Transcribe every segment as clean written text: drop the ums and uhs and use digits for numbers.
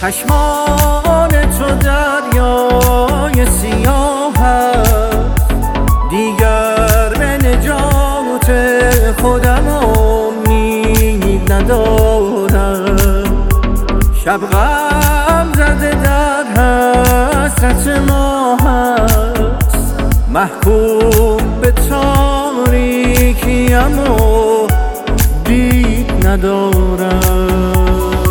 چشمان تو دریای سیاه هست، دیگر به نجات خودم امید ندارم. شب غم زده در حسرت ما هست، محکوم به تاریکیم و دید ندارم.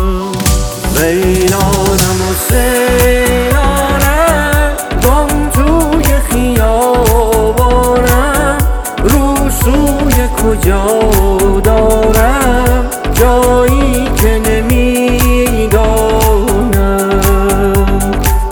ویرانم و سیرانم، گم توی خیابانم، رو سوی کجا دارم، جایی که نمیدانم.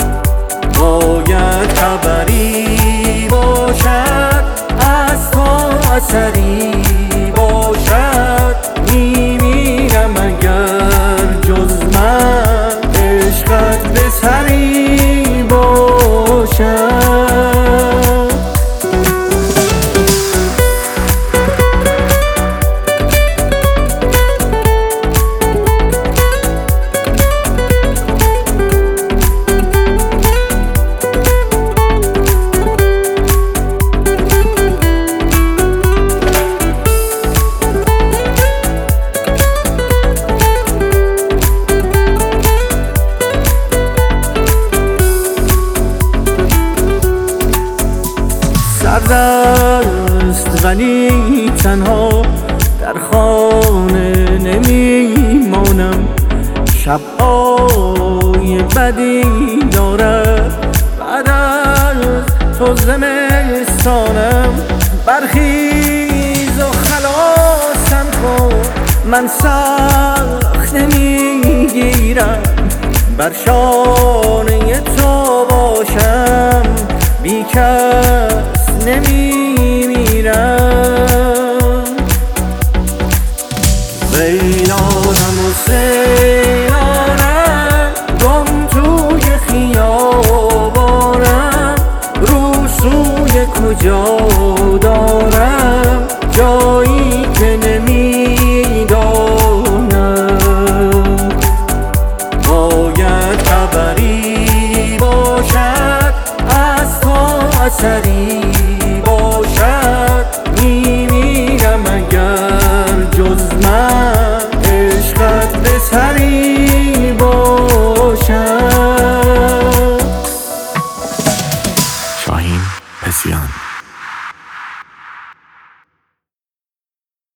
باید خبری باشد از تو، اثری باشد، میمیرم اگر جز من عشقت به سری باشد. سردست ولی تنها در خانه نمیمانم، شب‌های بدی دارد بعد از تو زمستانم. برخیز و خلاصم کن، من سخت نمیگیرم، بر شانه تو باشم، بی کس نمیمیرم. ویرانم و سیرانم، گم توی خیابانم، رو سوی کجا دارم، جایی که نمیدانم. باید خبری باشد از تو، اثری باشد، میمیرم اگر جز من عشقت به سری